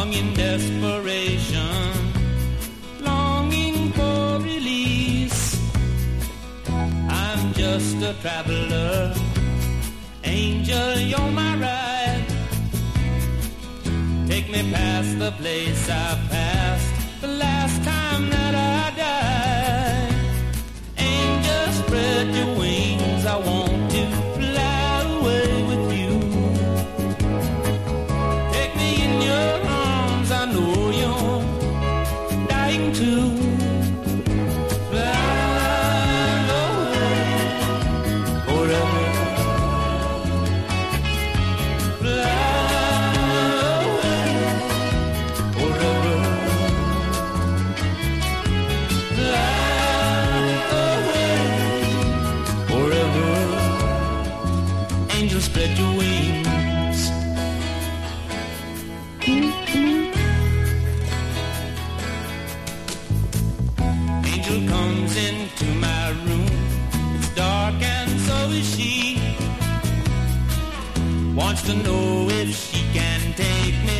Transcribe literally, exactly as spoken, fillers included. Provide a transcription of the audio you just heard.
long in desperation, longing for release. I'm just a traveler, angel, you're my ride. Take me past the place I passed the last time that I died. Angel, spread your wings, I want to fly away with you. Take me in your arms, I know you're dying to fly away forever. Spread your wings. Angel comes into my room. It's dark and so is she. Wants to know if she can take me